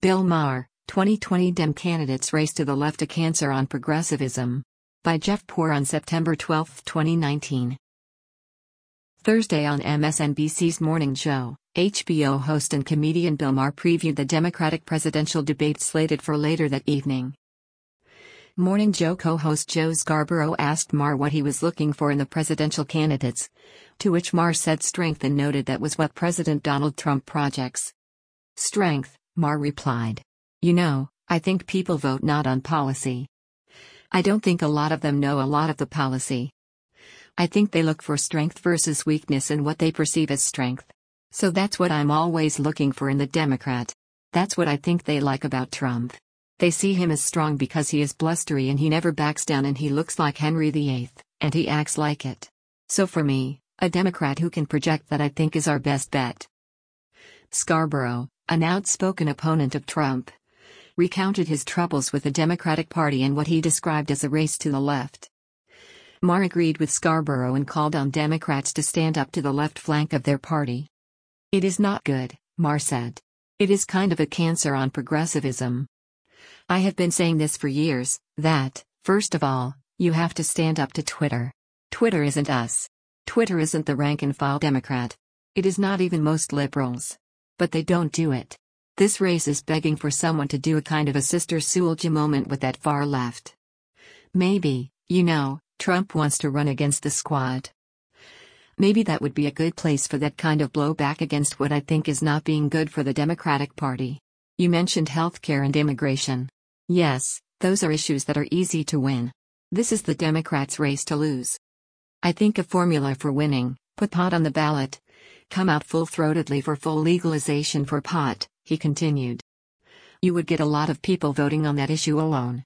Bill Maher, 2020 Dem candidates race to the left, a cancer on progressivism. By Jeff Poor on September 12, 2019. Thursday on MSNBC's Morning Joe, HBO host and comedian Bill Maher previewed the Democratic presidential debate slated for later that evening. Morning Joe co-host Joe Scarborough asked Maher what he was looking for in the presidential candidates, to which Maher said strength and noted that was what President Donald Trump projects. Strength, Maher replied. You know, I think people vote not on policy. I don't think a lot of them know a lot of the policy. I think they look for strength versus weakness in what they perceive as strength. So that's what I'm always looking for in the Democrat. That's what I think they like about Trump. They see him as strong because he is blustery and he never backs down and he looks like Henry VIII, and he acts like it. So for me, a Democrat who can project that I think is our best bet. Scarborough, an outspoken opponent of Trump, recounted his troubles with the Democratic Party and what he described as a race to the left. Maher agreed with Scarborough and called on Democrats to stand up to the left flank of their party. It is not good, Maher said. It is kind of a cancer on progressivism. I have been saying this for years, that, first of all, you have to stand up to Twitter. Twitter isn't us. Twitter isn't the rank-and-file Democrat. It is not even most liberals. But they don't do it. This race is begging for someone to do a kind of a Sister Souljah moment with that far left. Maybe, Trump wants to run against the squad. Maybe that would be a good place for that kind of blowback against what I think is not being good for the Democratic Party. You mentioned healthcare and immigration. Yes, those are issues that are easy to win. This is the Democrats' race to lose. I think a formula for winning: put pot on the ballot. Come out full-throatedly for full legalization for pot, he continued. You would get a lot of people voting on that issue alone.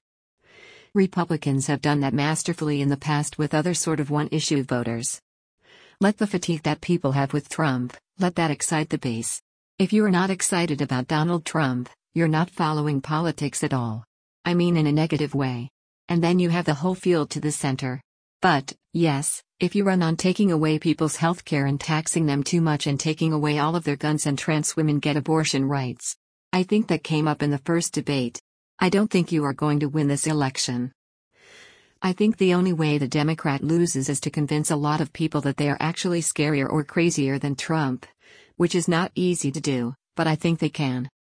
Republicans have done that masterfully in the past with other sort of one-issue voters. Let the fatigue that people have with Trump, let that excite the base. If you are not excited about Donald Trump, you're not following politics at all. I mean in a negative way. And then you have the whole field to the center. But, yes, if you run on taking away people's health care and taxing them too much and taking away all of their guns and trans women get abortion rights. I think that came up in the first debate. I don't think you are going to win this election. I think the only way the Democrat loses is to convince a lot of people that they are actually scarier or crazier than Trump, which is not easy to do, but I think they can.